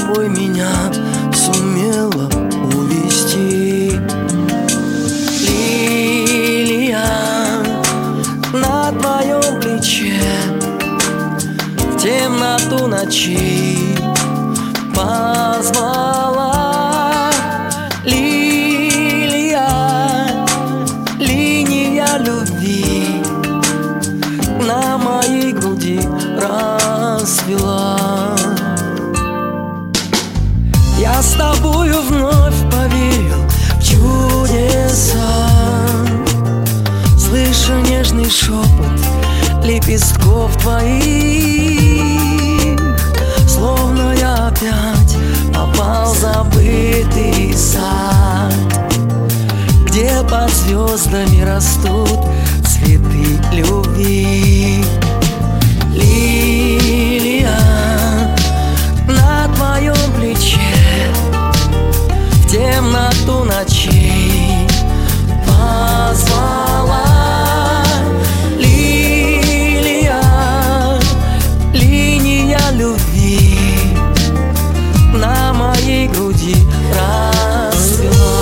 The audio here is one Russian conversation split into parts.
собой меня сумела увести. Лилия на твоем плече в темноту ночей позвала. Лилия, линия любви на моей груди расцвела. Я с тобою вновь поверил в чудеса, слышу нежный шепот лепестков твоих, словно я опять попал в забытый сад, где под звездами растут цветы любви. Лилия на твоем плече в темноту ночей позвала. Лилия, линия любви на моей груди расцвела.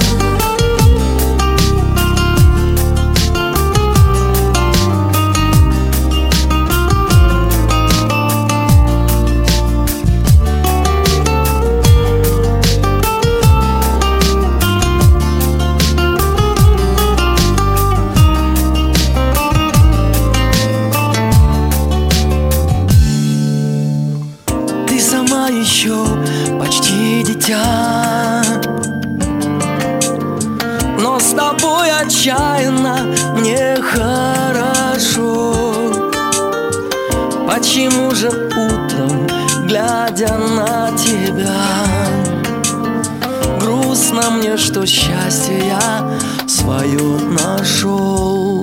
Сама еще почти дитя, но с тобой отчаянно мне хорошо. Почему же утром, глядя на тебя, грустно мне, что счастье я свое нашел?